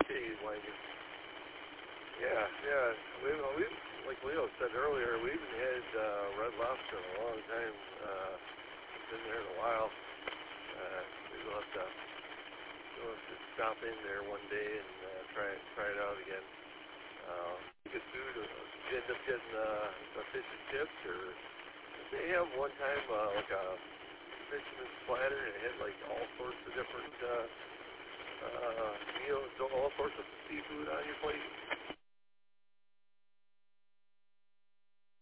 Okay, Wangan. Yeah, yeah. We like Leo said earlier, we haven't had red lobster in a long time. Been there in a while. Maybe we'll have to stop in there one day and try it out again. Good food. Did you end up getting the fish and chips, or did they have one time like a fisherman's platter and it had like all sorts of different meals, all sorts of seafood on your plate?